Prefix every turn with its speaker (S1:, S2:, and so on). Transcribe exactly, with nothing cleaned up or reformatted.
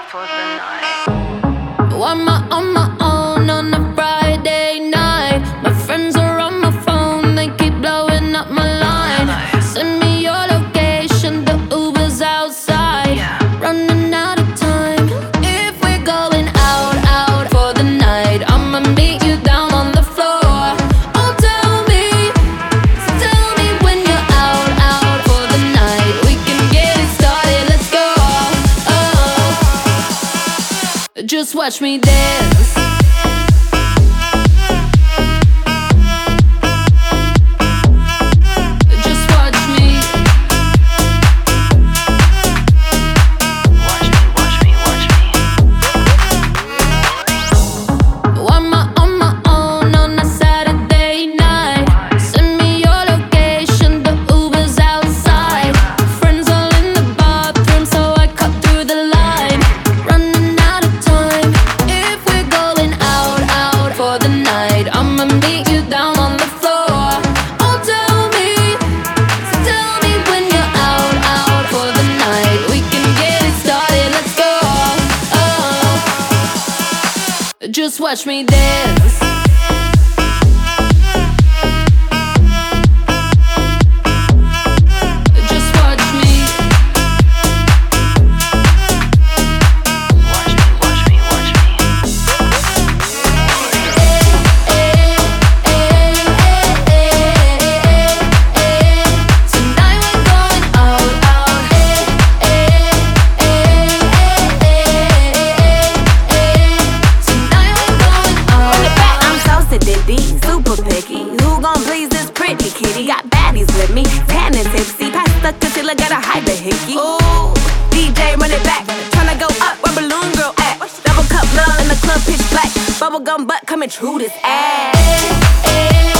S1: for the night.
S2: I'm on my own on a Friday night. My friends are on my phone, they keep blowing up my line. Send me your location, the Uber's outside. Running out of time. If we're going out, out for the night, I'ma meet you down on the floor. Oh, tell me, so tell me when you're out, out for the night. We can get it started, let's go. Oh, just watch me dance. Just watch me dance. Just watch me. Watch me, watch me, watch me. Tonight we're going out, out.
S3: Super picky, who gon' please this pretty kitty? Got baddies with me, tan and tipsy. Pass the concealer, gotta hide the hickey. Ooh, D J run it back, tryna go up where Balloon Girl at. Double cup love in the club, pitch black. Bubblegum butt coming true this ass.